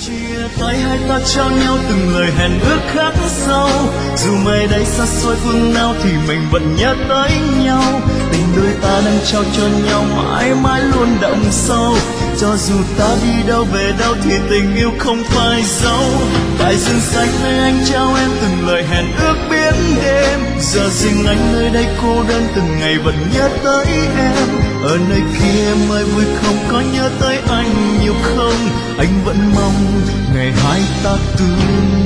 chia tay hai ta trao nhau từng lời hẹn ước khắc sâu, dù mai đây xa xôi phương nào thì mình vẫn nhớ tới nhau. Tình đôi ta đang trao cho nhau mãi mãi luôn đậm sâu, cho dù ta đi đâu về đâu thì tình yêu không phải dấu. Tại rừng xanh nơi anh trao em từng lời hẹn ước biến đêm, giờ riêng anh nơi đây cô đơn từng ngày vẫn nhớ tới em. Ở nơi kia em ơi vui không, có nhớ tới anh nhiều không? Anh vẫn mong ngày hai ta tương